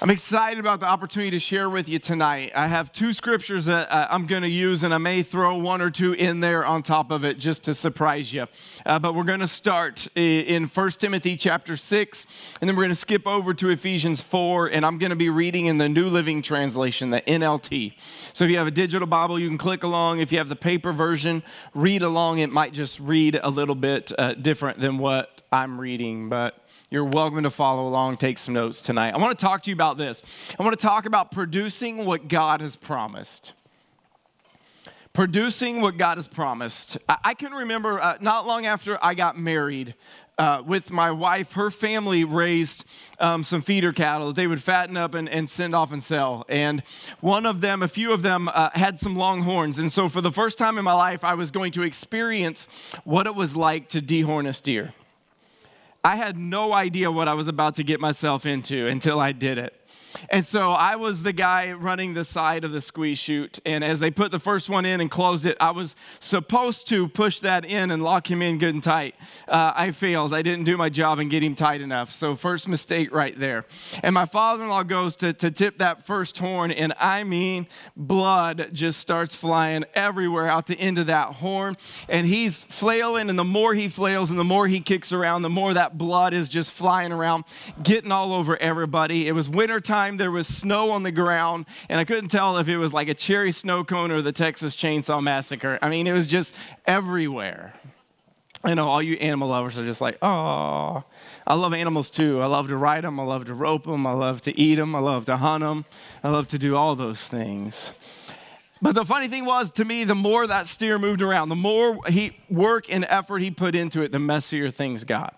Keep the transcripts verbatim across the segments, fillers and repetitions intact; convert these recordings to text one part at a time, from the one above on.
I'm excited about the opportunity to share with you tonight. I have two scriptures that uh, I'm going to use, and I may throw one or two in there on top of it just to surprise you. Uh, but we're going to start in First Timothy chapter six, and then we're going to skip over to Ephesians four, and I'm going to be reading in the New Living Translation, the N L T. So if you have a digital Bible, you can click along. If you have the paper version, read along. It might just read a little bit uh, different than what I'm reading, but you're welcome to follow along, take some notes tonight. I want to talk to you about this. I want to talk about producing what God has promised. Producing what God has promised. I can remember uh, not long after I got married uh, with my wife, her family raised um, some feeder cattle that they would fatten up and, and send off and sell. And one of them, a few of them uh, had some long horns. And so for the first time in my life, I was going to experience what it was like to dehorn a steer. I had no idea what I was about to get myself into until I did it. And so I was the guy running the side of the squeeze chute. And as they put the first one in and closed it, I was supposed to push that in and lock him in good and tight. Uh, I failed. I didn't do my job and get him tight enough. So first mistake right there. And my father-in-law goes to, to tip that first horn. And I mean, blood just starts flying everywhere out the end of that horn. And he's flailing. And the more he flails and the more he kicks around, the more that blood is just flying around, getting all over everybody. It was wintertime. There was snow on the ground, and I couldn't tell if it was like a cherry snow cone or the Texas Chainsaw Massacre. I mean, it was just everywhere. I know all you animal lovers are just like, oh, I love animals too. I love to ride them. I love to rope them. I love to eat them. I love to hunt them. I love to do all those things. But the funny thing was, to me, the more that steer moved around, the more he work and effort he put into it, the messier things got.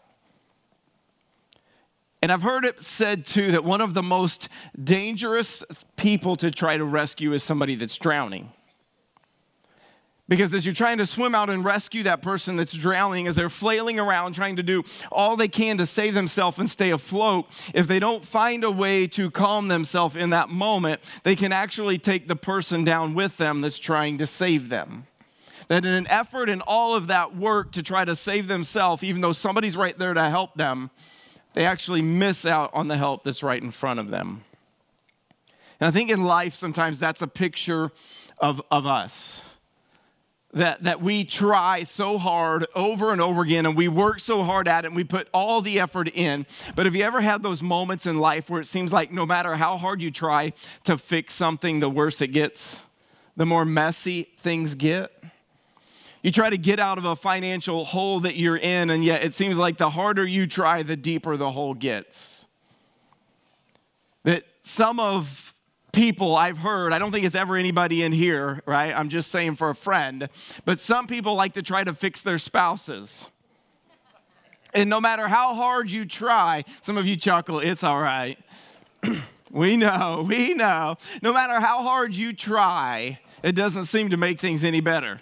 And I've heard it said, too, that one of the most dangerous people to try to rescue is somebody that's drowning. Because as you're trying to swim out and rescue that person that's drowning, as they're flailing around trying to do all they can to save themselves and stay afloat, if they don't find a way to calm themselves in that moment, they can actually take the person down with them that's trying to save them. That in an effort in all of that work to try to save themselves, even though somebody's right there to help them, they actually miss out on the help that's right in front of them. And I think in life, sometimes that's a picture of, of us. That, that we try so hard over and over again, and we work so hard at it, and we put all the effort in. But have you ever had those moments in life where it seems like no matter how hard you try to fix something, the worse it gets? The more messy things get? You try to get out of a financial hole that you're in, and yet it seems like the harder you try, the deeper the hole gets. That some of people I've heard, I don't think it's ever anybody in here, right? I'm just saying for a friend, but some people like to try to fix their spouses. And no matter how hard you try, some of you chuckle, it's all right. We know, we know. No matter how hard you try, it doesn't seem to make things any better.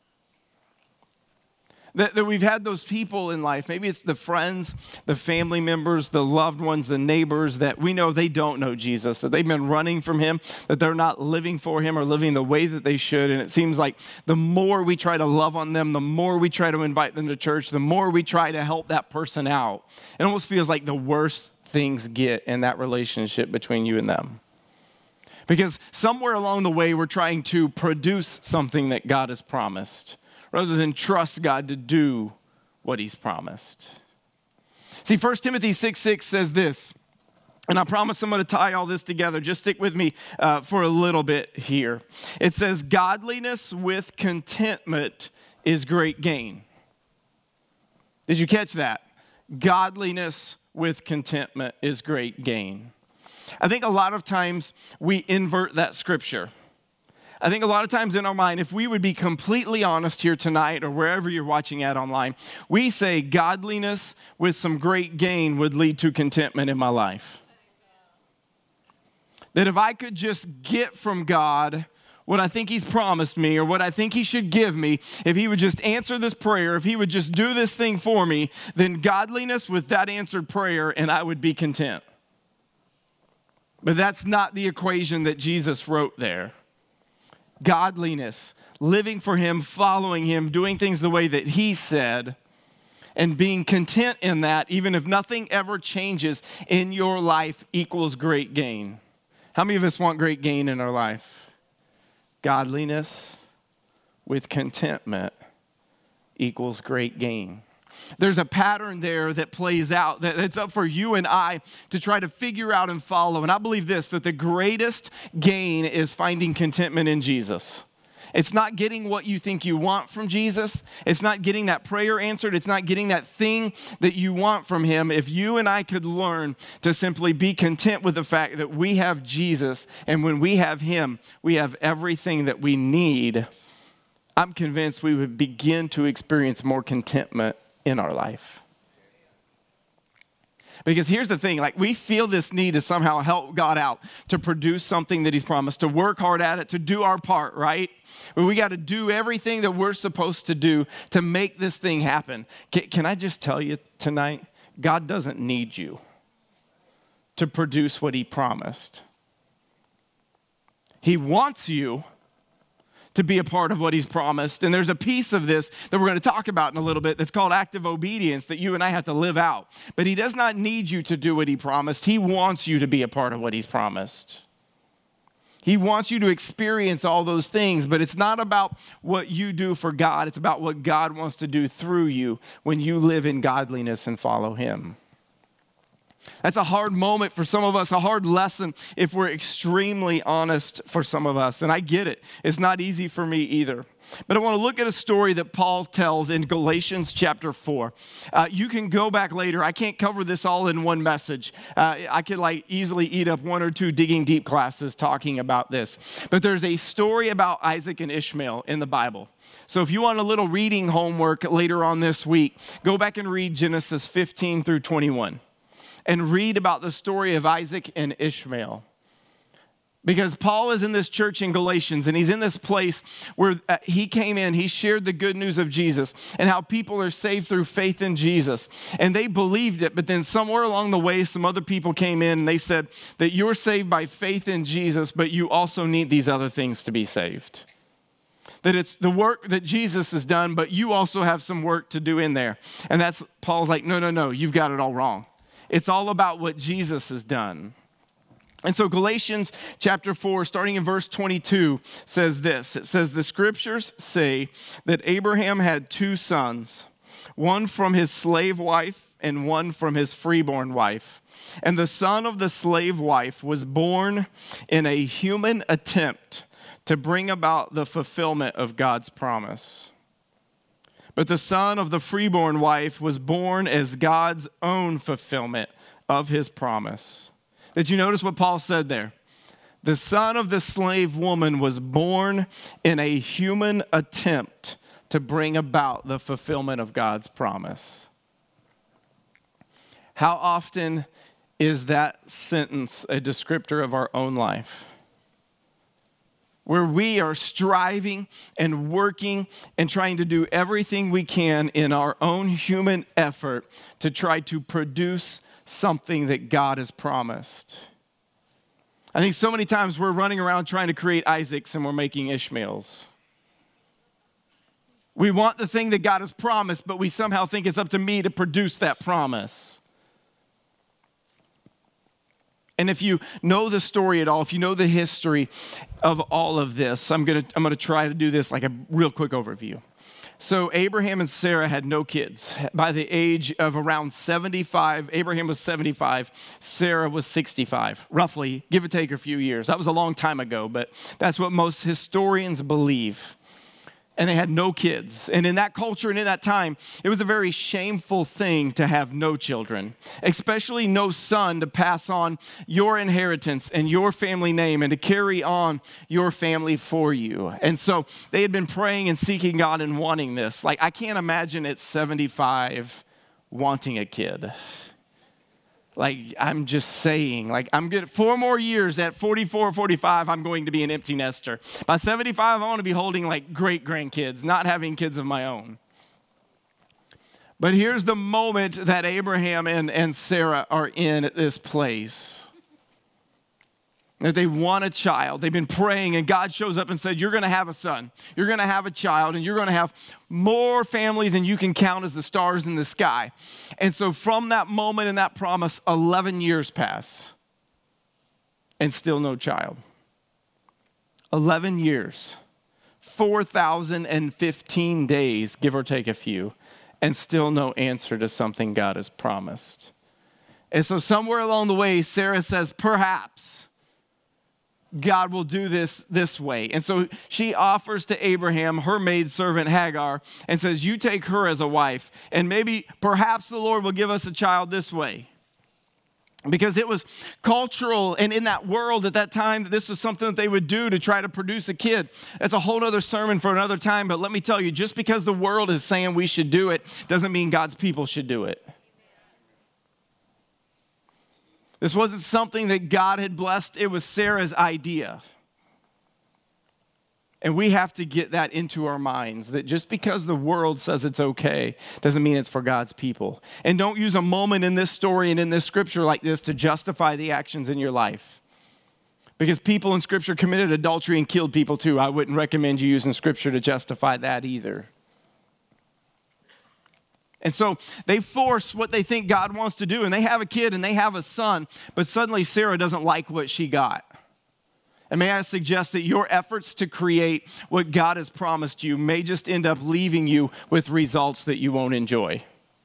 That, that we've had those people in life, maybe it's the friends, the family members, the loved ones, the neighbors that we know they don't know Jesus, that they've been running from him, that they're not living for him or living the way that they should. And it seems like the more we try to love on them, the more we try to invite them to church, the more we try to help that person out. It almost feels like the worse things get in that relationship between you and them. Because somewhere along the way, we're trying to produce something that God has promised, rather than trust God to do what he's promised. See, First Timothy six six says this, and I promise I'm going to tie all this together. Just stick with me uh, for a little bit here. It says, godliness with contentment is great gain. Did you catch that? Godliness with contentment is great gain. I think a lot of times we invert that scripture. I think a lot of times in our mind, if we would be completely honest here tonight or wherever you're watching at online, we say godliness with some great gain would lead to contentment in my life. That if I could just get from God what I think he's promised me or what I think he should give me, if he would just answer this prayer, if he would just do this thing for me, then godliness with that answered prayer and I would be content. But that's not the equation that Jesus wrote there. Godliness, living for him, following him, doing things the way that he said, And being content in that, even if nothing ever changes in your life, equals great gain. How many of us want great gain in our life? Godliness with contentment equals great gain. There's a pattern there that plays out that it's up for you and I to try to figure out and follow. And I believe this, that the greatest gain is finding contentment in Jesus. It's not getting what you think you want from Jesus. It's not getting that prayer answered. It's not getting that thing that you want from him. If you and I could learn to simply be content with the fact that we have Jesus, and when we have him, we have everything that we need, I'm convinced we would begin to experience more contentment in our life. Because here's the thing, like we feel this need to somehow help God out, to produce something that he's promised, to work hard at it, to do our part, right? But we got to do everything that we're supposed to do to make this thing happen. Can, can I just tell you tonight, God doesn't need you to produce what he promised. He wants you to be a part of what he's promised. And there's a piece of this that we're going to talk about in a little bit that's called active obedience that you and I have to live out. But he does not need you to do what he promised. He wants you to be a part of what he's promised. He wants you to experience all those things, but it's not about what you do for God. It's about what God wants to do through you when you live in godliness and follow him. That's a hard moment for some of us, a hard lesson if we're extremely honest for some of us. And I get it. It's not easy for me either. But I want to look at a story that Paul tells in Galatians chapter four. Uh, you can go back later. I can't cover this all in one message. Uh, I could like easily eat up one or two digging deep classes talking about this. But there's a story about Isaac and Ishmael in the Bible. So if you want a little reading homework later on this week, go back and read Genesis fifteen through twenty-one. And read about the story of Isaac and Ishmael. Because Paul is in this church in Galatians, and he's in this place where he came in, he shared the good news of Jesus and how people are saved through faith in Jesus. And they believed it, but then somewhere along the way, some other people came in and they said that you're saved by faith in Jesus, but you also need these other things to be saved. That it's the work that Jesus has done, but you also have some work to do in there. And that's, Paul's like, no, no, no, you've got it all wrong. It's all about what Jesus has done. And so Galatians chapter four, starting in verse twenty-two, says this. It says, the scriptures say that Abraham had two sons, one from his slave wife and one from his freeborn wife. And the son of the slave wife was born in a human attempt to bring about the fulfillment of God's promise. But the son of the freeborn wife was born as God's own fulfillment of his promise. Did you notice what Paul said there? The son of the slave woman was born in a human attempt to bring about the fulfillment of God's promise. How often is that sentence a descriptor of our own life? Where we are striving and working and trying to do everything we can in our own human effort to try to produce something that God has promised. I think so many times we're running around trying to create Isaacs and we're making Ishmaels. We want the thing that God has promised, but we somehow think it's up to me to produce that promise. And if you know the story at all, if you know the history of all of this, I'm gonna I'm gonna try to do this like a real quick overview. So Abraham and Sarah had no kids. By the age of around seventy-five, Abraham was seventy-five, Sarah was sixty-five, roughly, give or take a few years. That was a long time ago, but that's what most historians believe. And they had no kids. And in that culture and in that time, it was a very shameful thing to have no children, especially no son to pass on your inheritance and your family name and to carry on your family for you. And so they had been praying and seeking God and wanting this. Like, I can't imagine at seventy-five wanting a kid. Like, I'm just saying, like, I'm good. Four more years at forty-four, forty-five, I'm going to be an empty nester. By seventy-five, I want to be holding, like, great-grandkids, not having kids of my own. But here's the moment that Abraham and, and Sarah are in at this place. that they want a child. They've been praying, and God shows up and said, you're going to have a son. You're going to have a child, and you're going to have more family than you can count as the stars in the sky. And so from that moment and that promise, eleven years pass, and still no child. eleven years, four thousand fifteen days, give or take a few, and still no answer to something God has promised. And so somewhere along the way, Sarah says, perhaps God will do this this way. And so she offers to Abraham her maidservant Hagar and says, you take her as a wife, and maybe perhaps the Lord will give us a child this way. Because it was cultural and in that world at that time, that this was something that they would do to try to produce a kid. That's a whole other sermon for another time, but let me tell you, just because the world is saying we should do it doesn't mean God's people should do it. This wasn't something that God had blessed. It was Sarah's idea. And we have to get that into our minds, that just because the world says it's okay doesn't mean it's for God's people. And don't use a moment in this story and in this scripture like this to justify the actions in your life. Because people in scripture committed adultery and killed people too. I wouldn't recommend you using scripture to justify that either. And so they force what they think God wants to do, and they have a kid and they have a son, but suddenly Sarah doesn't like what she got. And may I suggest that your efforts to create what God has promised you may just end up leaving you with results that you won't enjoy.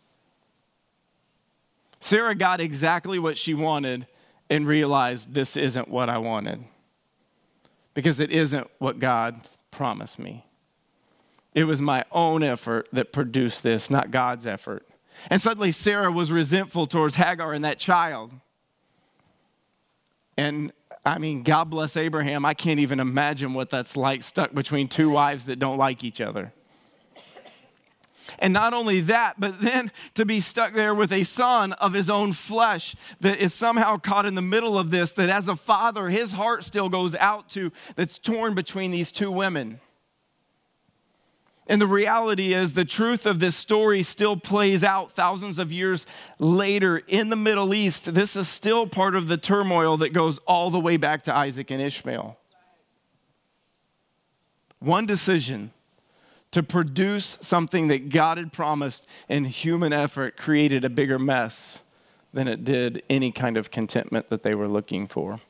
Sarah got exactly what she wanted and realized this isn't what I wanted, because it isn't what God promised me. It was my own effort that produced this, not God's effort. And suddenly Sarah was resentful towards Hagar and that child. And I mean, God bless Abraham. I can't even imagine what that's like, stuck between two wives that don't like each other. And not only that, but then to be stuck there with a son of his own flesh that is somehow caught in the middle of this, that as a father, his heart still goes out to, that's torn between these two women. And the reality is the truth of this story still plays out thousands of years later in the Middle East. This is still part of the turmoil that goes all the way back to Isaac and Ishmael. One decision to produce something that God had promised in human effort created a bigger mess than it did any kind of contentment that they were looking for.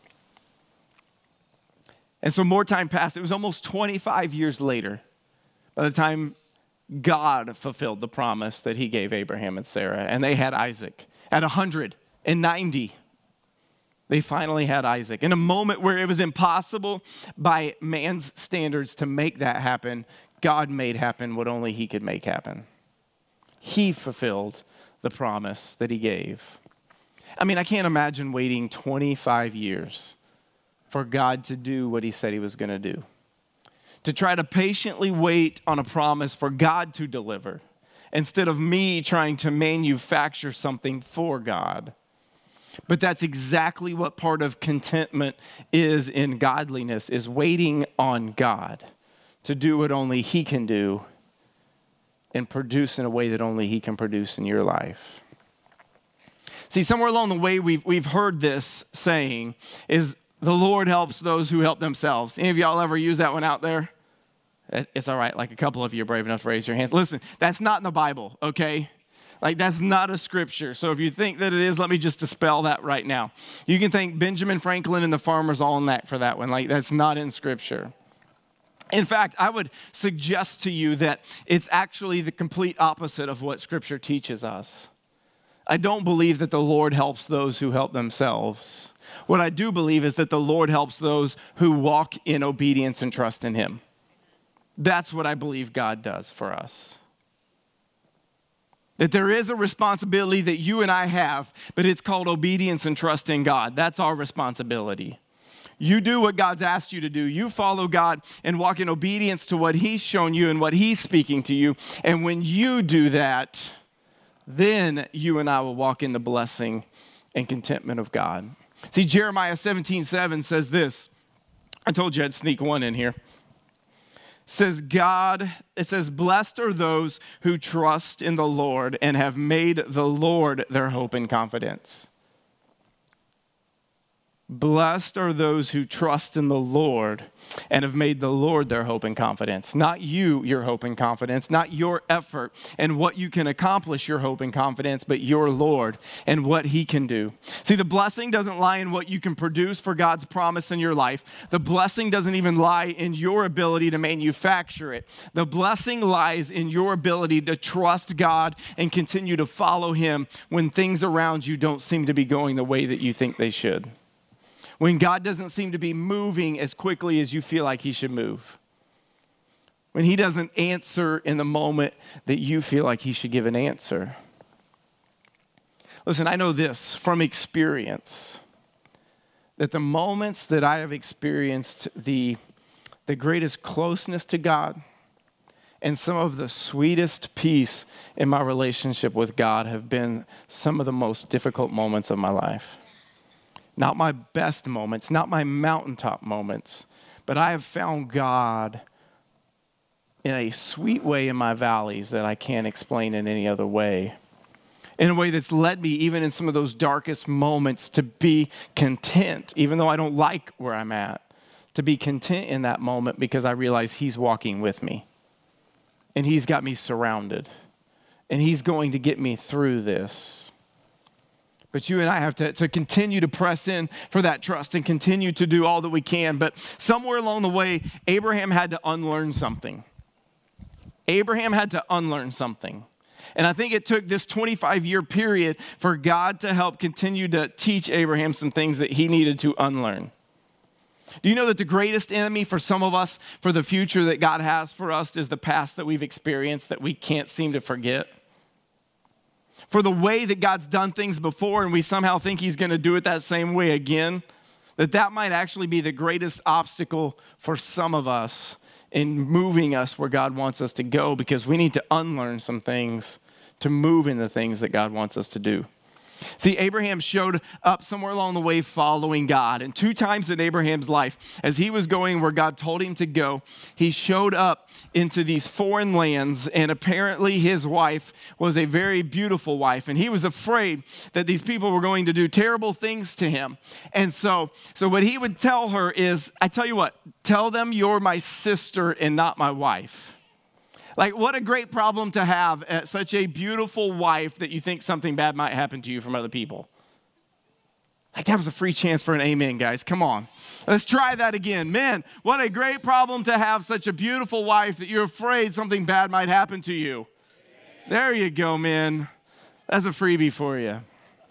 And so more time passed. It was almost twenty-five years later by the time God fulfilled the promise that he gave Abraham and Sarah, and they had Isaac. At one hundred ninety, they finally had Isaac. In a moment where it was impossible by man's standards to make that happen, God made happen what only he could make happen. He fulfilled the promise that he gave. I mean, I can't imagine waiting twenty-five years for God to do what he said he was going to do. To try to patiently wait on a promise for God to deliver, instead of me trying to manufacture something for God. But that's exactly what part of contentment is in godliness, is waiting on God to do what only he can do and produce in a way that only he can produce in your life. See, somewhere along the way, we've, we've heard this saying is, the Lord helps those who help themselves. Any of y'all ever use that one out there? It's all right. Like a couple of you are brave enough to raise your hands. Listen, that's not in the Bible, okay? Like that's not a scripture. So if you think that it is, let me just dispel that right now. You can thank Benjamin Franklin and the Farmer's Almanac for that one. Like that's not in scripture. In fact, I would suggest to you that it's actually the complete opposite of what scripture teaches us. I don't believe that the Lord helps those who help themselves. What I do believe is that the Lord helps those who walk in obedience and trust in him. That's what I believe God does for us. That there is a responsibility that you and I have, but it's called obedience and trust in God. That's our responsibility. You do what God's asked you to do. You follow God and walk in obedience to what he's shown you and what he's speaking to you. And when you do that, then you and I will walk in the blessing and contentment of God. See, Jeremiah seventeen seven says this. I told you I'd sneak one in here. It says God, it says, blessed are those who trust in the Lord and have made the Lord their hope and confidence. Blessed are those who trust in the Lord and have made the Lord their hope and confidence. Not you, your hope and confidence, not your effort and what you can accomplish your hope and confidence, but your Lord and what he can do. See, the blessing doesn't lie in what you can produce for God's promise in your life. The blessing doesn't even lie in your ability to manufacture it. The blessing lies in your ability to trust God and continue to follow him when things around you don't seem to be going the way that you think they should. When God doesn't seem to be moving as quickly as you feel like he should move. When he doesn't answer in the moment that you feel like he should give an answer. Listen, I know this from experience, that the moments that I have experienced the, the greatest closeness to God and some of the sweetest peace in my relationship with God have been some of the most difficult moments of my life. Not my best moments, not my mountaintop moments, but I have found God in a sweet way in my valleys that I can't explain in any other way. In a way that's led me, even in some of those darkest moments, to be content, even though I don't like where I'm at, to be content in that moment because I realize he's walking with me. And he's got me surrounded. And he's going to get me through this. But you and I have to, to continue to press in for that trust and continue to do all that we can. But somewhere along the way, Abraham had to unlearn something. Abraham had to unlearn something. And I think it took this twenty-five year period for God to help continue to teach Abraham some things that he needed to unlearn. Do you know that the greatest enemy for some of us, for the future that God has for us, is the past that we've experienced that we can't seem to forget? For the way that God's done things before and we somehow think he's going to do it that same way again, that that might actually be the greatest obstacle for some of us in moving us where God wants us to go, because we need to unlearn some things to move in the things that God wants us to do. See, Abraham showed up somewhere along the way following God. And two times in Abraham's life, as he was going where God told him to go, he showed up into these foreign lands. And apparently his wife was a very beautiful wife. And he was afraid that these people were going to do terrible things to him. And so, so what he would tell her is, I tell you what, tell them you're my sister and not my wife. Like, what a great problem to have at such a beautiful wife that you think something bad might happen to you from other people. Like, that was a free chance for an amen, guys. Come on. Let's try that again. Men, what a great problem to have such a beautiful wife that you're afraid something bad might happen to you. There you go, men. That's a freebie for you.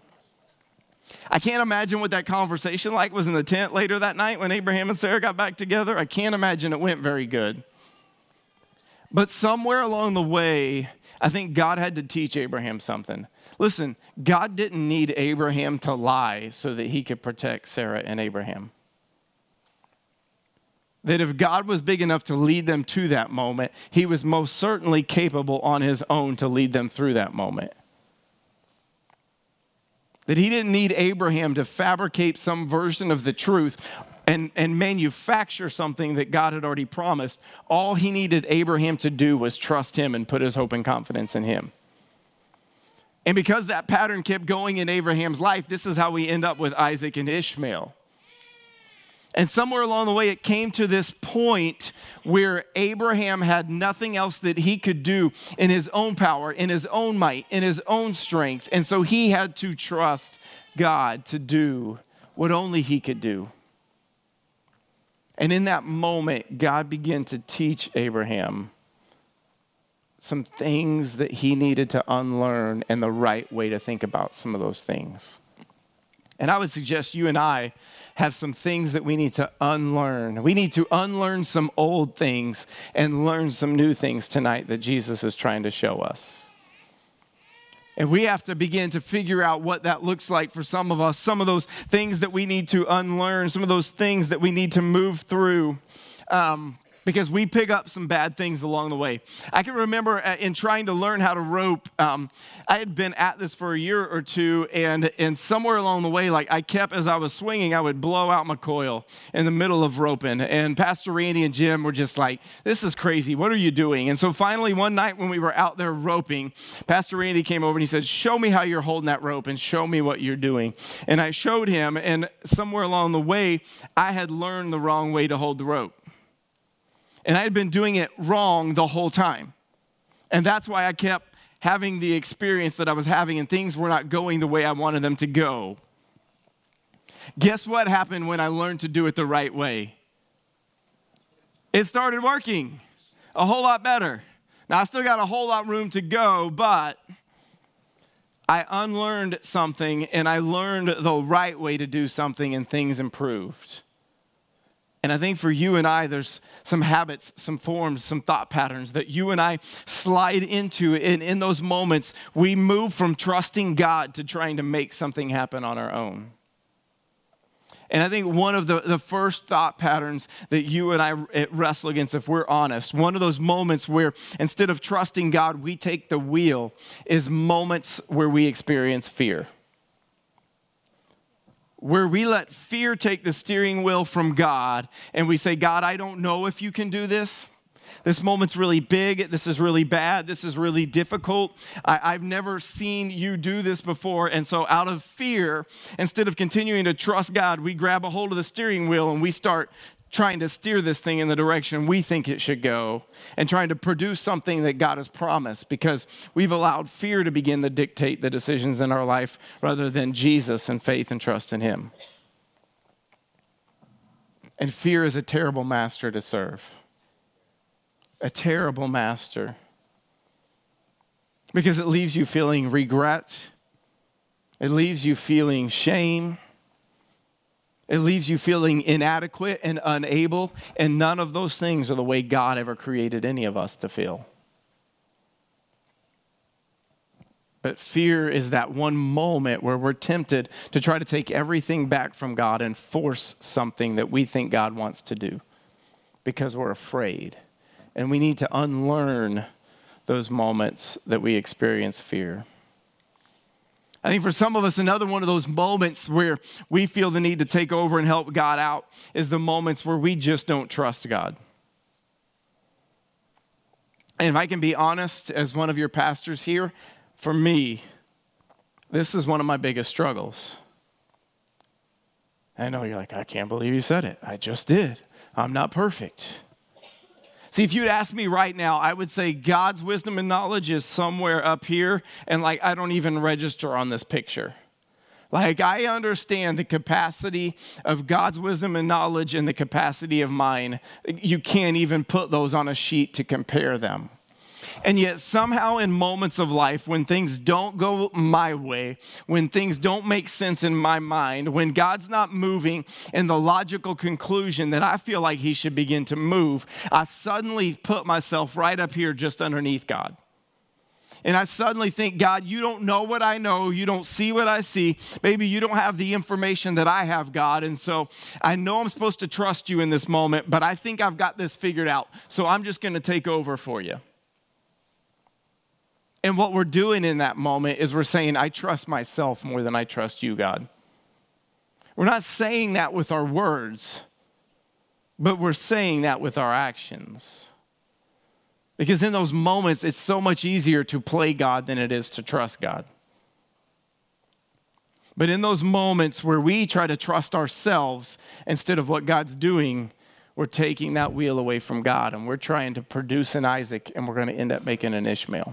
I can't imagine what that conversation like was in the tent later that night when Abraham and Sarah got back together. I can't imagine it went very good. But somewhere along the way, I think God had to teach Abraham something. Listen, God didn't need Abraham to lie so that he could protect Sarah and Abraham. That if God was big enough to lead them to that moment, he was most certainly capable on his own to lead them through that moment. That he didn't need Abraham to fabricate some version of the truth and, and manufacture something that God had already promised. All he needed Abraham to do was trust him and put his hope and confidence in him. And because that pattern kept going in Abraham's life, this is how we end up with Isaac and Ishmael. And somewhere along the way, it came to this point where Abraham had nothing else that he could do in his own power, in his own might, in his own strength. And so he had to trust God to do what only he could do. And in that moment, God began to teach Abraham some things that he needed to unlearn and the right way to think about some of those things. And I would suggest you and I have some things that we need to unlearn. We need to unlearn some old things and learn some new things tonight that Jesus is trying to show us. And we have to begin to figure out what that looks like for some of us, some of those things that we need to unlearn, some of those things that we need to move through. Um, because we pick up some bad things along the way. I can remember in trying to learn how to rope, um, I had been at this for a year or two, and, and somewhere along the way, like I kept, as I was swinging, I would blow out my coil in the middle of roping. And Pastor Randy and Jim were just like, this is crazy. What are you doing? And so finally, one night when we were out there roping, Pastor Randy came over and he said, show me how you're holding that rope and show me what you're doing. And I showed him, and somewhere along the way, I had learned the wrong way to hold the rope. And I had been doing it wrong the whole time. And that's why I kept having the experience that I was having, and things were not going the way I wanted them to go. Guess what happened when I learned to do it the right way? It started working a whole lot better. Now, I still got a whole lot of room to go, but I unlearned something, and I learned the right way to do something, and things improved. And I think for you and I, there's some habits, some forms, some thought patterns that you and I slide into. And in those moments, we move from trusting God to trying to make something happen on our own. And I think one of the, the first thought patterns that you and I wrestle against, if we're honest, one of those moments where instead of trusting God, we take the wheel, is moments where we experience fear. Where we let fear take the steering wheel from God, and we say, God, I don't know if you can do this. This moment's really big. This is really bad. This is really difficult. I, I've never seen you do this before. And so out of fear, instead of continuing to trust God, we grab a hold of the steering wheel and we start trying to steer this thing in the direction we think it should go, and trying to produce something that God has promised, because we've allowed fear to begin to dictate the decisions in our life rather than Jesus and faith and trust in him. And fear is a terrible master to serve. A terrible master. Because it leaves you feeling regret. It leaves you feeling shame. It leaves you feeling inadequate and unable, and none of those things are the way God ever created any of us to feel. But fear is that one moment where we're tempted to try to take everything back from God and force something that we think God wants to do because we're afraid. And we need to unlearn those moments that we experience fear. I think for some of us, another one of those moments where we feel the need to take over and help God out is the moments where we just don't trust God. And if I can be honest, as one of your pastors here, for me, this is one of my biggest struggles. I know you're like, I can't believe you said it. I just did. I'm not perfect. See, if you'd ask me right now, I would say God's wisdom and knowledge is somewhere up here, and like I don't even register on this picture. Like I understand the capacity of God's wisdom and knowledge and the capacity of mine. You can't even put those on a sheet to compare them. And yet somehow in moments of life when things don't go my way, when things don't make sense in my mind, when God's not moving in the logical conclusion that I feel like he should begin to move, I suddenly put myself right up here just underneath God. And I suddenly think, God, you don't know what I know. You don't see what I see. Maybe you don't have the information that I have, God. And so I know I'm supposed to trust you in this moment, but I think I've got this figured out. So I'm just going to take over for you. And what we're doing in that moment is we're saying, I trust myself more than I trust you, God. We're not saying that with our words, but we're saying that with our actions. Because in those moments, it's so much easier to play God than it is to trust God. But in those moments where we try to trust ourselves instead of what God's doing, we're taking that wheel away from God, and we're trying to produce an Isaac, and we're going to end up making an Ishmael.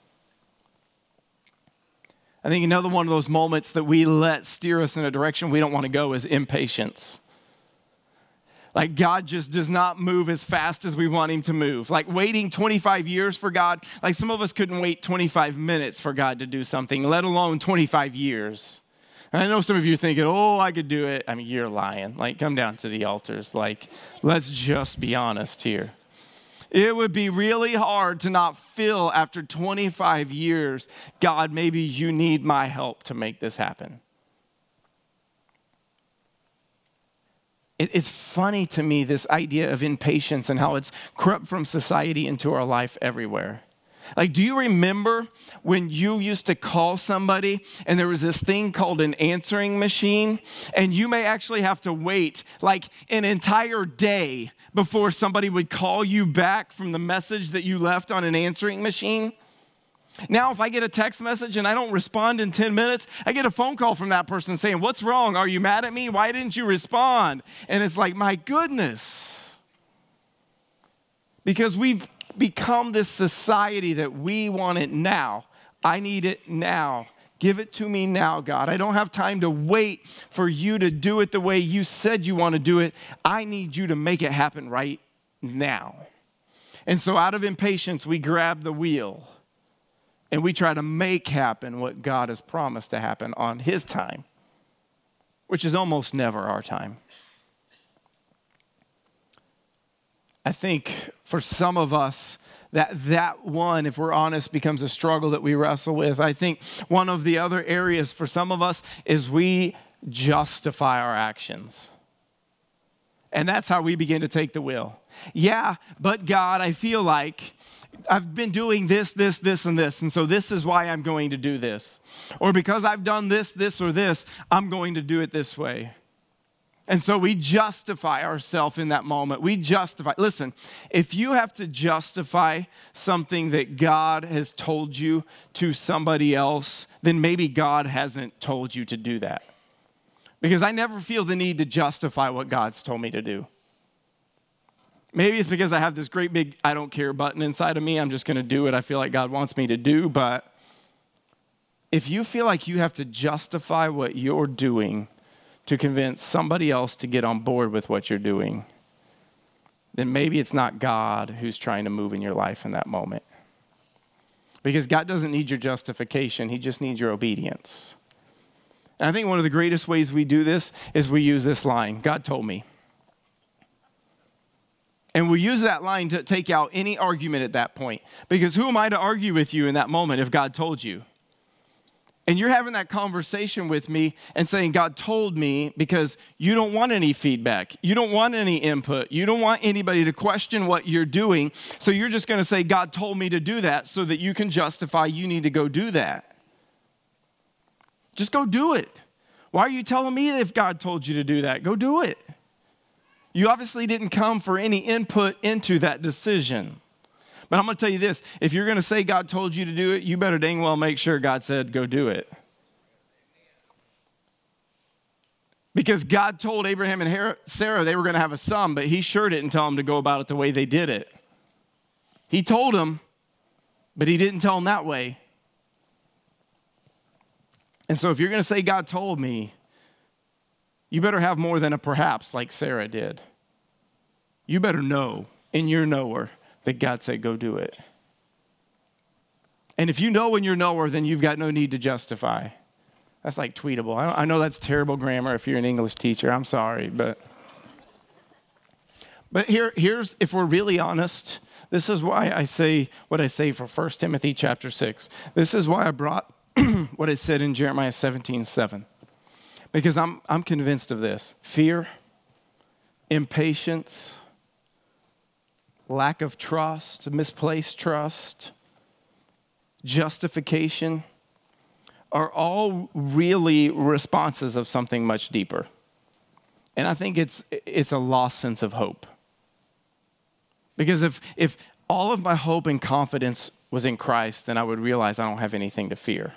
I think another one of those moments that we let steer us in a direction we don't want to go is impatience. Like God just does not move as fast as we want him to move. Like waiting twenty-five years for God, like some of us couldn't wait twenty-five minutes for God to do something, let alone twenty-five years. And I know some of you are thinking, oh, I could do it. I mean, you're lying. Like come down to the altars. Like let's just be honest here. It would be really hard to not feel after twenty-five years, God, maybe you need my help to make this happen. it, it's funny to me, this idea of impatience and how it's crept from society into our life everywhere. Like, do you remember when you used to call somebody and there was this thing called an answering machine, and you may actually have to wait like an entire day before somebody would call you back from the message that you left on an answering machine? Now, if I get a text message and I don't respond in ten minutes, I get a phone call from that person saying, "What's wrong? Are you mad at me? Why didn't you respond?" And it's like, my goodness. Because we've become this society that we want it now. I need it now. Give it to me now, God. I don't have time to wait for you to do it the way you said you want to do it. I need you to make it happen right now. And so out of impatience, we grab the wheel and we try to make happen what God has promised to happen on his time, which is almost never our time. I think for some of us, that that one, if we're honest, becomes a struggle that we wrestle with. I think one of the other areas for some of us is we justify our actions. And that's how we begin to take the wheel. Yeah, but God, I feel like I've been doing this, this, this, and this, and so this is why I'm going to do this. Or because I've done this, this, or this, I'm going to do it this way. And so we justify ourselves in that moment. We justify. Listen, if you have to justify something that God has told you to somebody else, then maybe God hasn't told you to do that. Because I never feel the need to justify what God's told me to do. Maybe it's because I have this great big I don't care button inside of me. I'm just going to do what I feel like God wants me to do. But if you feel like you have to justify what you're doing to convince somebody else to get on board with what you're doing, then maybe it's not God who's trying to move in your life in that moment. Because God doesn't need your justification. He just needs your obedience. And I think one of the greatest ways we do this is we use this line, God told me. And we use that line to take out any argument at that point. Because who am I to argue with you in that moment if God told you? And you're having that conversation with me and saying, God told me, because you don't want any feedback. You don't want any input. You don't want anybody to question what you're doing. So you're just going to say, God told me to do that so that you can justify you need to go do that. Just go do it. Why are you telling me if God told you to do that? Go do it. You obviously didn't come for any input into that decision. But I'm going to tell you this, if you're going to say God told you to do it, you better dang well make sure God said go do it. Because God told Abraham and Sarah they were going to have a son, but he sure didn't tell them to go about it the way they did it. He told them, but he didn't tell them that way. And so if you're going to say God told me, you better have more than a perhaps like Sarah did. You better know in your knower that God said, go do it. And if you know in your knower, then you've got no need to justify. That's like tweetable. I, I know that's terrible grammar if you're an English teacher. I'm sorry, but but here, here's, if we're really honest, this is why I say what I say for First Timothy chapter six. This is why I brought what I said in Jeremiah seventeen seven. Because I'm I'm convinced of this. Fear, impatience, lack of trust, misplaced trust, justification are all really responses of something much deeper. And I think it's it's a lost sense of hope. Because if if all of my hope and confidence was in Christ, then I would realize I don't have anything to fear.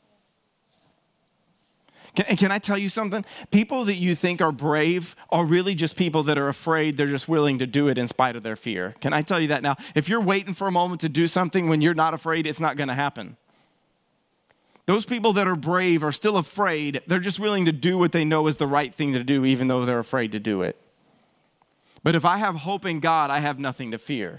Can, can I tell you something? People that you think are brave are really just people that are afraid. They're just willing to do it in spite of their fear. Can I tell you that now? If you're waiting for a moment to do something when you're not afraid, it's not going to happen. Those people that are brave are still afraid. They're just willing to do what they know is the right thing to do, even though they're afraid to do it. But if I have hope in God, I have nothing to fear.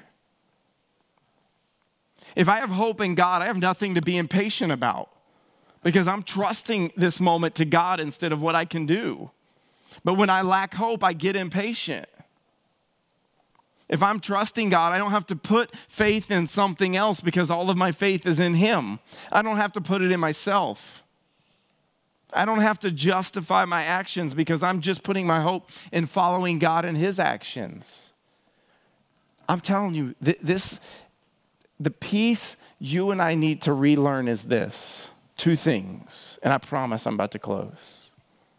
If I have hope in God, I have nothing to be impatient about. Because I'm trusting this moment to God instead of what I can do. But when I lack hope, I get impatient. If I'm trusting God, I don't have to put faith in something else because all of my faith is in Him. I don't have to put it in myself. I don't have to justify my actions because I'm just putting my hope in following God and his actions. I'm telling you, th- this, the peace you and I need to relearn is this. Two things, and I promise I'm about to close.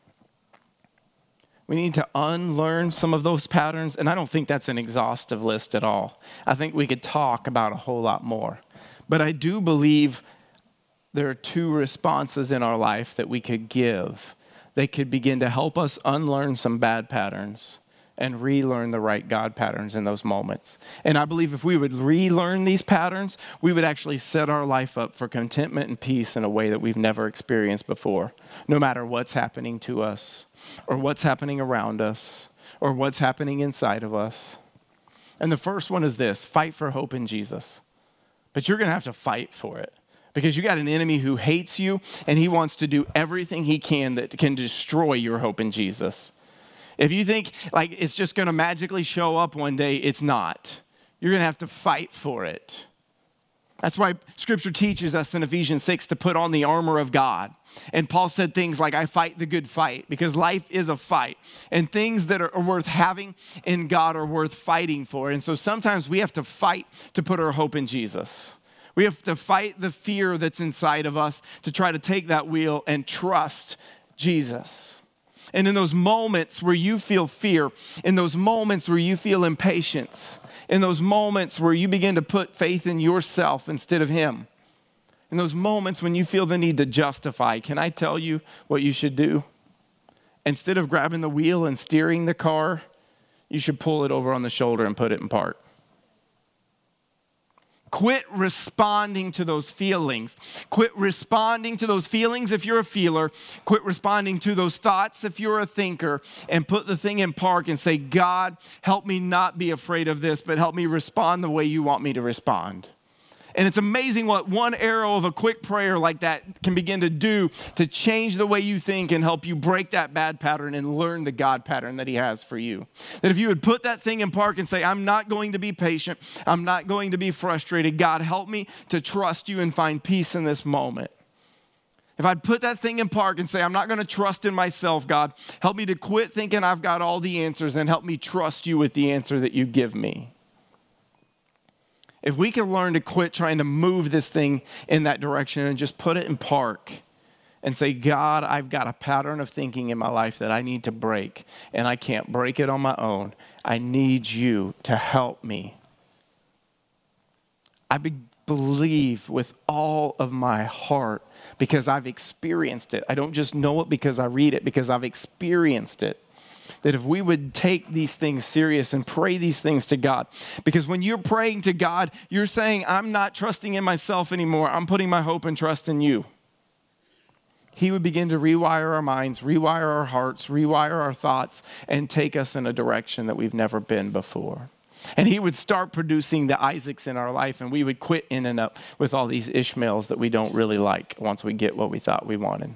We need to unlearn some of those patterns, and I don't think that's an exhaustive list at all. I think we could talk about a whole lot more. But I do believe there are two responses in our life that we could give. They could begin to help us unlearn some bad patterns and relearn the right God patterns in those moments. And I believe if we would relearn these patterns, we would actually set our life up for contentment and peace in a way that we've never experienced before, no matter what's happening to us or what's happening around us or what's happening inside of us. And the first one is this: fight for hope in Jesus. But you're going to have to fight for it. Because you got an enemy who hates you, and he wants to do everything he can that can destroy your hope in Jesus. If you think like it's just going to magically show up one day, it's not. You're going to have to fight for it. That's why Scripture teaches us in Ephesians six to put on the armor of God. And Paul said things like, I fight the good fight, because life is a fight. And things that are worth having in God are worth fighting for. And so sometimes we have to fight to put our hope in Jesus. We have to fight the fear that's inside of us to try to take that wheel and trust Jesus. And in those moments where you feel fear, in those moments where you feel impatience, in those moments where you begin to put faith in yourself instead of him, in those moments when you feel the need to justify, can I tell you what you should do? Instead of grabbing the wheel and steering the car, you should pull it over on the shoulder and put it in park. Quit responding to those feelings. Quit responding to those feelings if you're a feeler. Quit responding to those thoughts if you're a thinker. And put the thing in park and say, God, help me not be afraid of this, but help me respond the way you want me to respond. And it's amazing what one arrow of a quick prayer like that can begin to do to change the way you think and help you break that bad pattern and learn the God pattern that he has for you. That if you would put that thing in park and say, I'm not going to be patient, I'm not going to be frustrated. God, help me to trust you and find peace in this moment. If I'd put that thing in park and say, I'm not going to trust in myself, God, help me to quit thinking I've got all the answers and help me trust you with the answer that you give me. If we can learn to quit trying to move this thing in that direction and just put it in park and say, God, I've got a pattern of thinking in my life that I need to break, and I can't break it on my own. I need you to help me. I be- believe with all of my heart because I've experienced it. I don't just know it because I read it, because I've experienced it. That if we would take these things serious and pray these things to God, because when you're praying to God, you're saying, I'm not trusting in myself anymore. I'm putting my hope and trust in you. He would begin to rewire our minds, rewire our hearts, rewire our thoughts, and take us in a direction that we've never been before. And he would start producing the Isaacs in our life, and we would quit ending up with all these Ishmaels that we don't really like once we get what we thought we wanted.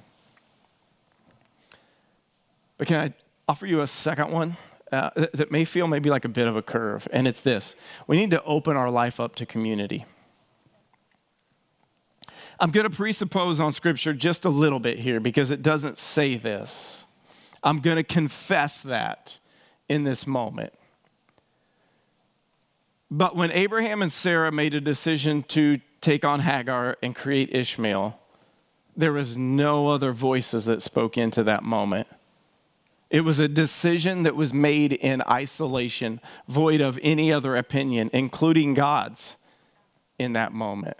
But can I offer you a second one uh, that may feel maybe like a bit of a curve, and it's this. We need to open our life up to community. I'm going to presuppose on Scripture just a little bit here because it doesn't say this. I'm going to confess that in this moment. But when Abraham and Sarah made a decision to take on Hagar and create Ishmael, there was no other voices that spoke into that moment. It was a decision that was made in isolation, void of any other opinion, including God's, in that moment.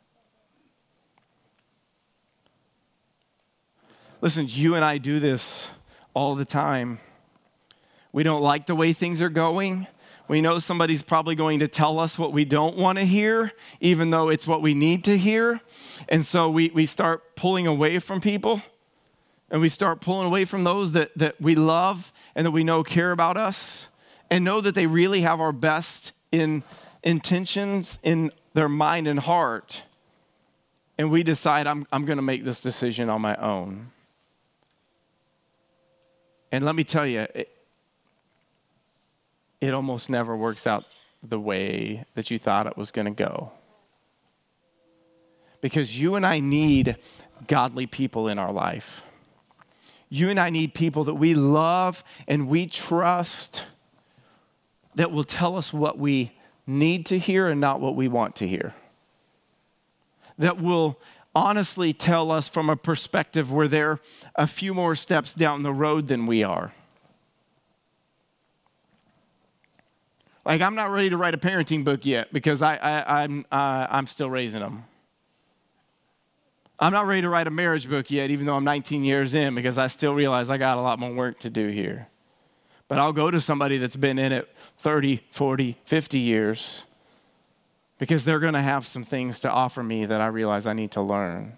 Listen, you and I do this all the time. We don't like the way things are going. We know somebody's probably going to tell us what we don't want to hear, even though it's what we need to hear. And so we, we start pulling away from people. And we start pulling away from those that, that we love and that we know care about us and know that they really have our best in intentions in their mind and heart. And we decide, I'm, I'm going to make this decision on my own. And let me tell you, it, it almost never works out the way that you thought it was going to go. Because you and I need godly people in our life. You and I need people that we love and we trust that will tell us what we need to hear and not what we want to hear. That will honestly tell us from a perspective where they're a few more steps down the road than we are. Like, I'm not ready to write a parenting book yet because I, I, I'm, uh, I'm still raising them. I'm not ready to write a marriage book yet, even though I'm nineteen years in, because I still realize I got a lot more work to do here. But I'll go to somebody that's been in it thirty, forty, fifty years because they're going to have some things to offer me that I realize I need to learn.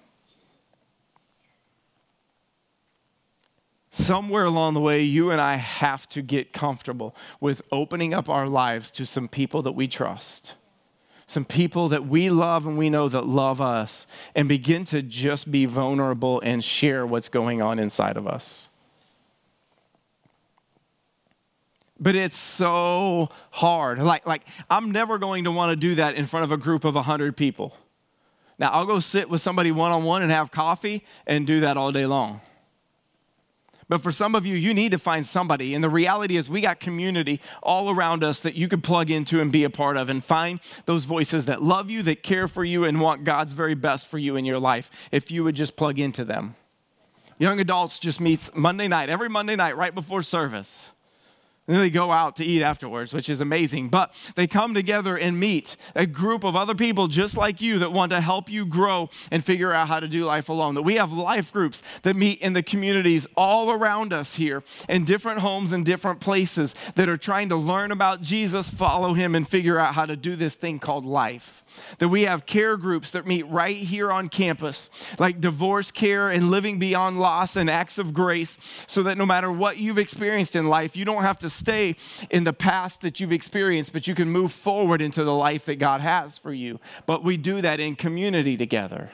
Somewhere along the way, you and I have to get comfortable with opening up our lives to some people that we trust, some people that we love and we know that love us, and begin to just be vulnerable and share what's going on inside of us. But it's so hard. Like, like I'm never going to want to do that in front of a group of one hundred people. Now, I'll go sit with somebody one-on-one and have coffee and do that all day long. But for some of you, you need to find somebody. And the reality is we got community all around us that you can plug into and be a part of and find those voices that love you, that care for you, and want God's very best for you in your life if you would just plug into them. Young adults just meets Monday night, every Monday night right before service. And then they go out to eat afterwards, which is amazing. But they come together and meet a group of other people just like you that want to help you grow and figure out how to do life alone. That we have life groups that meet in the communities all around us here in different homes and different places that are trying to learn about Jesus, follow him, and figure out how to do this thing called life. That we have care groups that meet right here on campus, like divorce care and living beyond loss and acts of grace, so that no matter what you've experienced in life, you don't have to stay in the past that you've experienced, but you can move forward into the life that God has for you. But we do that in community together.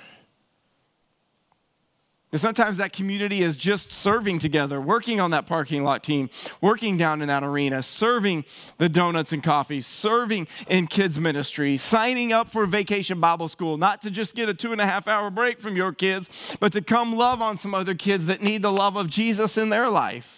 And sometimes that community is just serving together, working on that parking lot team, working down in that arena, serving the donuts and coffee, serving in kids ministry, signing up for Vacation Bible School, not to just get a two and a half hour break from your kids, but to come love on some other kids that need the love of Jesus in their life.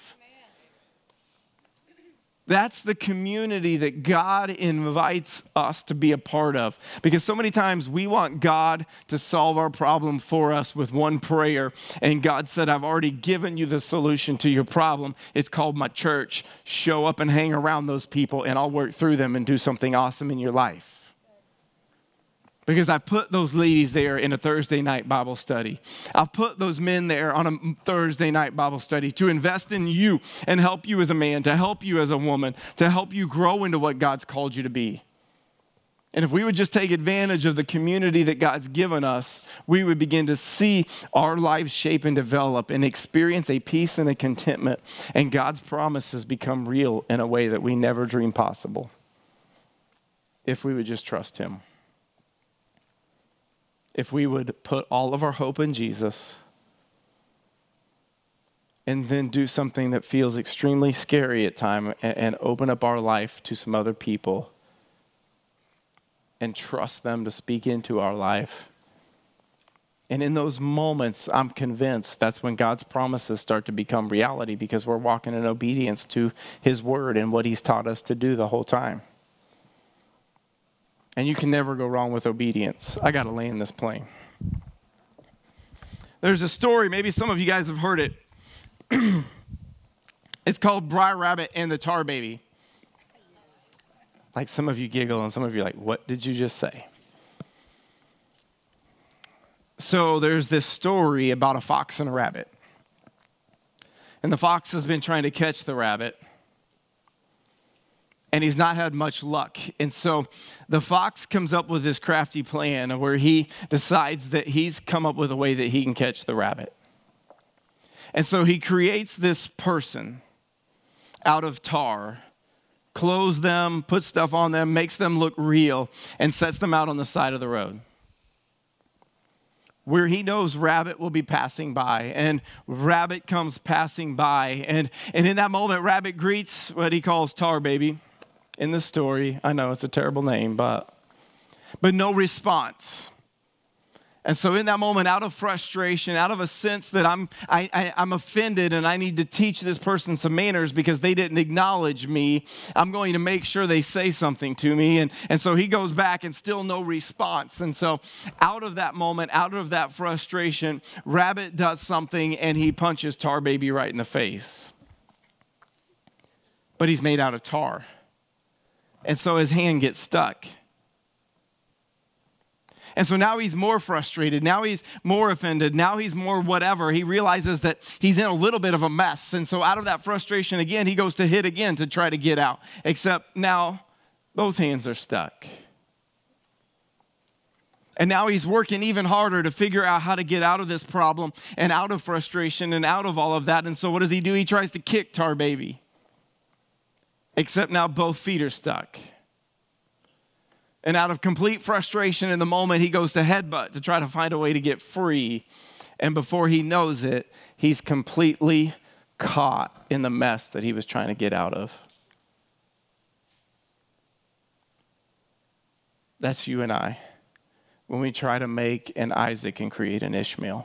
That's the community that God invites us to be a part of. Because so many times we want God to solve our problem for us with one prayer. And God said, I've already given you the solution to your problem. It's called my church. Show up and hang around those people and I'll work through them and do something awesome in your life. Because I've put those ladies there in a Thursday night Bible study. I've put those men there on a Thursday night Bible study to invest in you and help you as a man, to help you as a woman, to help you grow into what God's called you to be. And if we would just take advantage of the community that God's given us, we would begin to see our lives shape and develop and experience a peace and a contentment, and God's promises become real in a way that we never dreamed possible if we would just trust him. If we would put all of our hope in Jesus and then do something that feels extremely scary at times and, and open up our life to some other people and trust them to speak into our life. And in those moments, I'm convinced that's when God's promises start to become reality because we're walking in obedience to his word and what he's taught us to do the whole time. And you can never go wrong with obedience. I got to land this plane. There's a story, maybe some of you guys have heard it. It's called Brer Rabbit and the Tar Baby. Like some of you giggle and some of you are like, what did you just say? So there's this story about a fox and a rabbit. And the fox has been trying to catch the rabbit. And he's not had much luck. And so the fox comes up with this crafty plan where he decides that he's come up with a way that he can catch the rabbit. And so he creates this person out of tar, clothes them, puts stuff on them, makes them look real, and sets them out on the side of the road, where he knows Rabbit will be passing by, and Rabbit comes passing by, and, and in that moment, Rabbit greets what he calls Tar Baby in the story. I know it's a terrible name, but, but no response. And so in that moment, out of frustration, out of a sense that I'm, I, I, I'm offended and I need to teach this person some manners because they didn't acknowledge me, I'm going to make sure they say something to me. And, and so he goes back and still no response. And so out of that moment, out of that frustration, Rabbit does something and he punches Tar Baby right in the face. But he's made out of tar. And so his hand gets stuck. And so now he's more frustrated. Now he's more offended. Now he's more whatever. He realizes that he's in a little bit of a mess. And so out of that frustration again, he goes to hit again to try to get out. Except now both hands are stuck. And now he's working even harder to figure out how to get out of this problem and out of frustration and out of all of that. And so what does he do? He tries to kick Tar Baby. Except now both feet are stuck. And out of complete frustration in the moment, he goes to headbutt to try to find a way to get free. And before he knows it, he's completely caught in the mess that he was trying to get out of. That's you and I when we try to make an Isaac and create an Ishmael.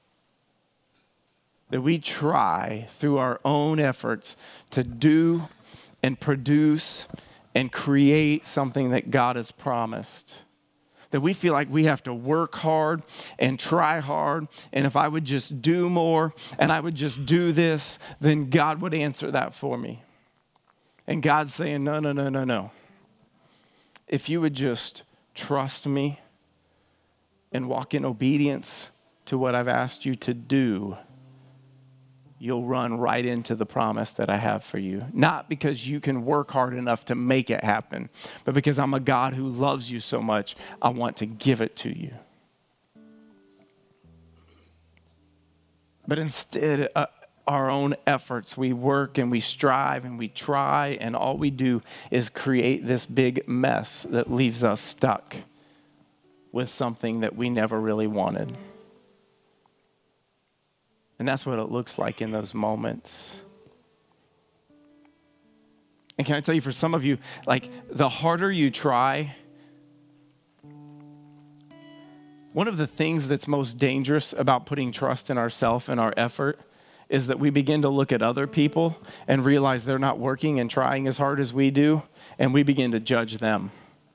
That we try through our own efforts to do and produce and create something that God has promised. That we feel like we have to work hard and try hard, and if I would just do more and I would just do this, then God would answer that for me. And God's saying, no, no, no, no, no. If you would just trust me and walk in obedience to what I've asked you to do, you'll run right into the promise that I have for you. Not because you can work hard enough to make it happen, but because I'm a God who loves you so much, I want to give it to you. But instead, uh, our own efforts, we work and we strive and we try, and all we do is create this big mess that leaves us stuck with something that we never really wanted. And that's what it looks like in those moments. And can I tell you, for some of you, like, the harder you try, one of the things that's most dangerous about putting trust in ourselves and our effort is that we begin to look at other people and realize they're not working and trying as hard as we do, and we begin to judge them.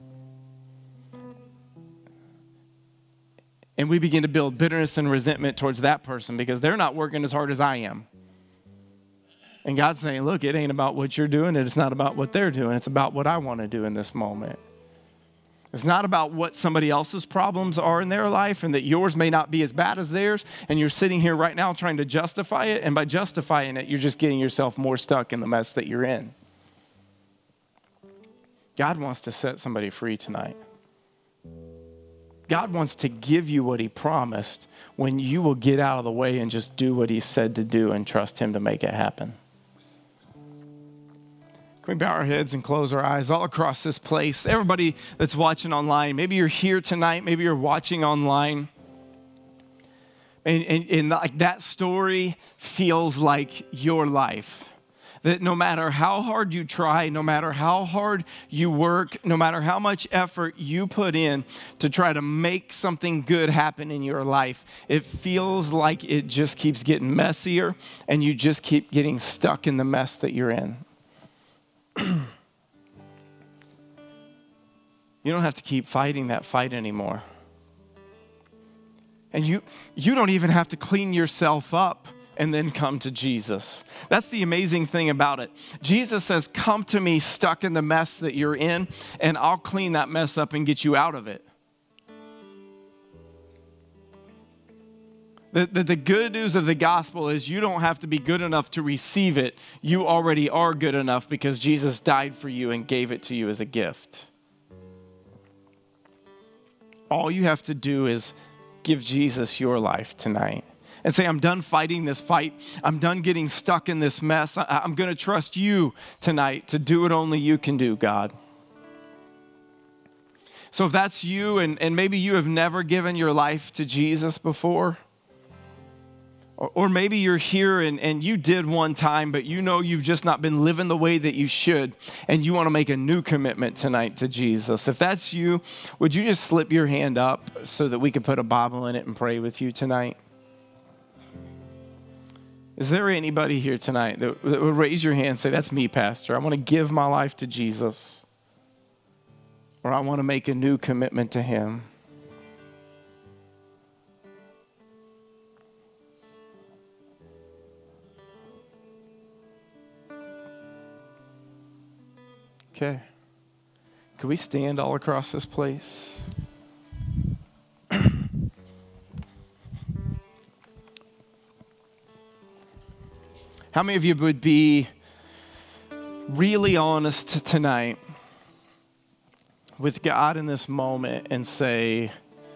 And we begin to build bitterness and resentment towards that person because they're not working as hard as I am. And God's saying, look, it ain't about what you're doing, and it's not about what they're doing. It's about what I want to do in this moment. It's not about what somebody else's problems are in their life and that yours may not be as bad as theirs, and you're sitting here right now trying to justify it, and by justifying it, you're just getting yourself more stuck in the mess that you're in. God wants to set somebody free tonight. God wants to give you what he promised when you will get out of the way and just do what he said to do and trust him to make it happen. Can we bow our heads and close our eyes all across this place? Everybody that's watching online, maybe you're here tonight, maybe you're watching online. And, and, and like that story feels like your life. That no matter how hard you try, no matter how hard you work, no matter how much effort you put in to try to make something good happen in your life, it feels like it just keeps getting messier and you just keep getting stuck in the mess that you're in. You don't have to keep fighting that fight anymore. And you, you don't even have to clean yourself up and then come to Jesus. That's the amazing thing about it. Jesus says, come to me stuck in the mess that you're in, and I'll clean that mess up and get you out of it. The, the, the good news of the gospel is you don't have to be good enough to receive it. You already are good enough because Jesus died for you and gave it to you as a gift. All you have to do is give Jesus your life tonight and say, I'm done fighting this fight. I'm done getting stuck in this mess. I, I'm going to trust you tonight to do what only you can do, God. So if that's you and, and maybe you have never given your life to Jesus before, Or, or maybe you're here and, and you did one time, but you know you've just not been living the way that you should, and you want to make a new commitment tonight to Jesus. If that's you, would you just slip your hand up so that we could put a Bible in it and pray with you tonight? Is there anybody here tonight that, that would raise your hand and say, that's me, Pastor. I want to give my life to Jesus, or I want to make a new commitment to him? Okay. Could we stand all across this place? How many of you would be really honest tonight with God in this moment and say,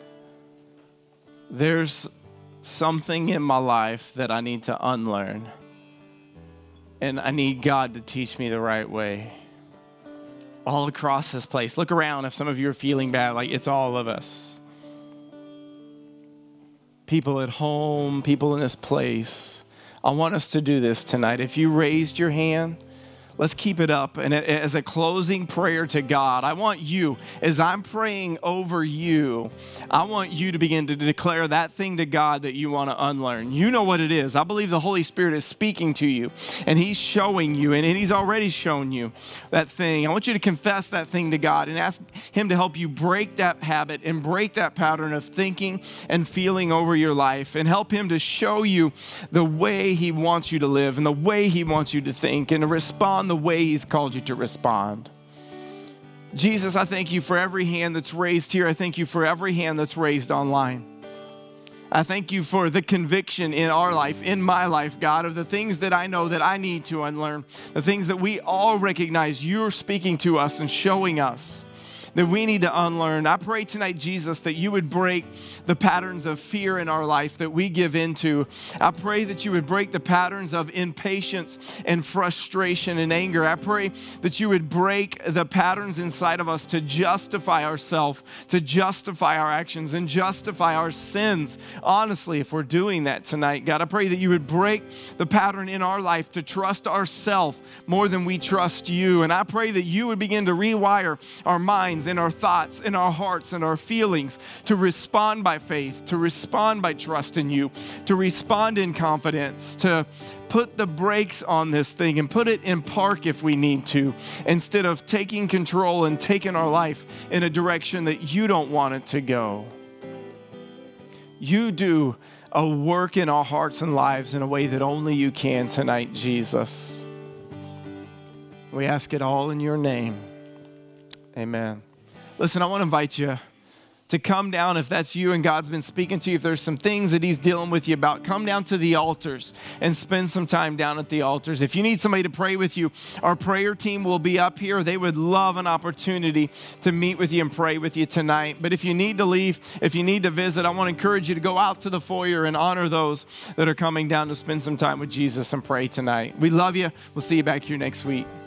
there's something in my life that I need to unlearn, and I need God to teach me the right way? All across this place. Look around if some of you are feeling bad, like it's all of us. People at home, people in this place. I want us to do this tonight. If you raised your hand, let's keep it up. And as a closing prayer to God, I want you, as I'm praying over you, I want you to begin to declare that thing to God that you want to unlearn. You know what it is. I believe the Holy Spirit is speaking to you, and he's showing you, and he's already shown you that thing. I want you to confess that thing to God and ask him to help you break that habit and break that pattern of thinking and feeling over your life, and help him to show you the way he wants you to live and the way he wants you to think and to respond the way he's called you to respond. Jesus, I thank you for every hand that's raised here. I thank you for every hand that's raised online. I thank you for the conviction in our life, in my life, God, of the things that I know that I need to unlearn, the things that we all recognize you're speaking to us and showing us that we need to unlearn. I pray tonight, Jesus, that you would break the patterns of fear in our life that we give into. I pray that you would break the patterns of impatience and frustration and anger. I pray that you would break the patterns inside of us to justify ourselves, to justify our actions and justify our sins. Honestly, if we're doing that tonight, God, I pray that you would break the pattern in our life to trust ourselves more than we trust you. And I pray that you would begin to rewire our minds in our thoughts, in our hearts, and our feelings to respond by faith, to respond by trust in you, to respond in confidence, to put the brakes on this thing and put it in park if we need to, instead of taking control and taking our life in a direction that you don't want it to go. You do a work in our hearts and lives in a way that only you can tonight, Jesus. We ask it all in your name. Amen. Listen, I want to invite you to come down if that's you and God's been speaking to you. If there's some things that he's dealing with you about, come down to the altars and spend some time down at the altars. If you need somebody to pray with you, our prayer team will be up here. They would love an opportunity to meet with you and pray with you tonight. But if you need to leave, if you need to visit, I want to encourage you to go out to the foyer and honor those that are coming down to spend some time with Jesus and pray tonight. We love you. We'll see you back here next week.